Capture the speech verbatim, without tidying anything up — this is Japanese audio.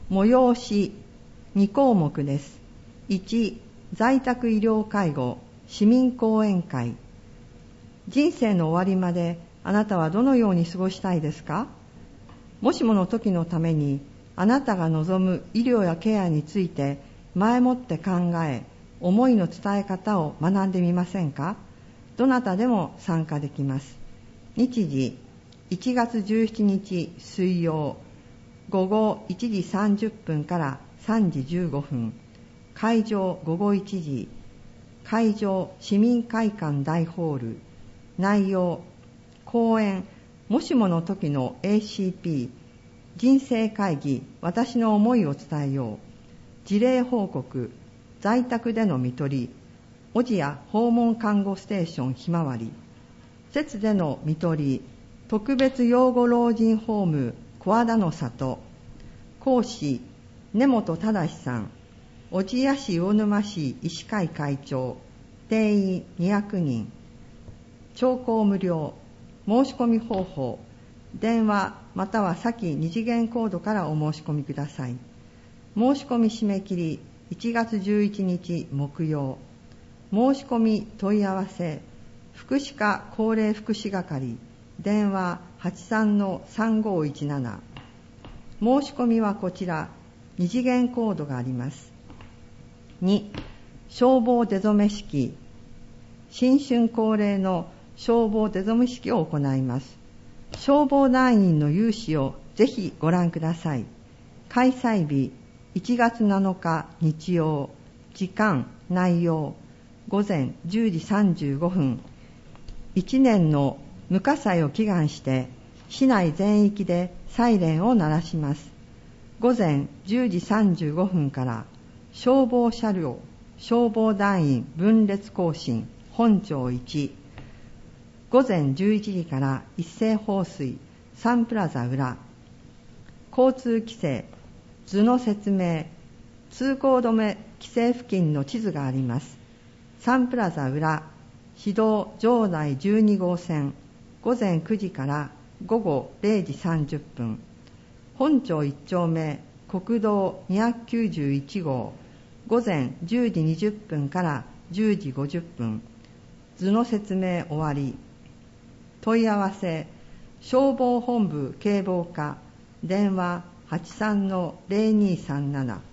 催しに項目です。いち、在宅医療介護市民講演会。人生の終わりまであなたはどのように過ごしたいですか？もしもの時のためにあなたが望む医療やケアについて前もって考え、思いの伝え方を学んでみませんか？どなたでも参加できます。日時いちがつじゅうしちにち水曜、午後いちじさんじゅっぷんからさんじじゅうごふん、会場午後いちじ、会場市民会館大ホール。内容、講演、もしもの時の エーシーピー、人生会議、私の思いを伝えよう。事例報告、在宅での看取り、おじや訪問看護ステーションひまわり、施設での看取り、特別養護老人ホーム小和田の里、講師、根本忠さん、小千谷市魚沼市医師会会長、定員にひゃくにん、聴講無料、申し込み方法、電話または先二次元コードからお申し込みください。申し込み締め切りいちがつじゅういちにち木曜。申し込み問い合わせ、福祉課高齢福祉係、電話 はちさんのさんごいちなな。申し込みはこちら、二次元コードがあります。に、消防出初め式、新春恒例の消防出初め式を行います。消防団員の有志をぜひご覧ください。開催日いちがつなのか日曜。時間、内容、午前じゅうじさんじゅうごふん。いちねんの無火災を祈願して市内全域でサイレンを鳴らします。午前じゅうじさんじゅうごふんから消防車両消防団員分列行進本町いち。午前じゅういちじから一斉放水サンプラザ裏。交通規制図の説明、通行止め規制付近の地図があります。サンプラザ裏市道場内じゅうにごうせん、午前くじから午後れいじさんじゅっぷん。本町いっちょうめ国道にひゃくきゅうじゅういちごう、午前じゅうじにじゅっぷんからじゅうじごじゅっぷん。図の説明終わり。問い合わせ、消防本部警防課、電話 はちさんのぜろにさんなな。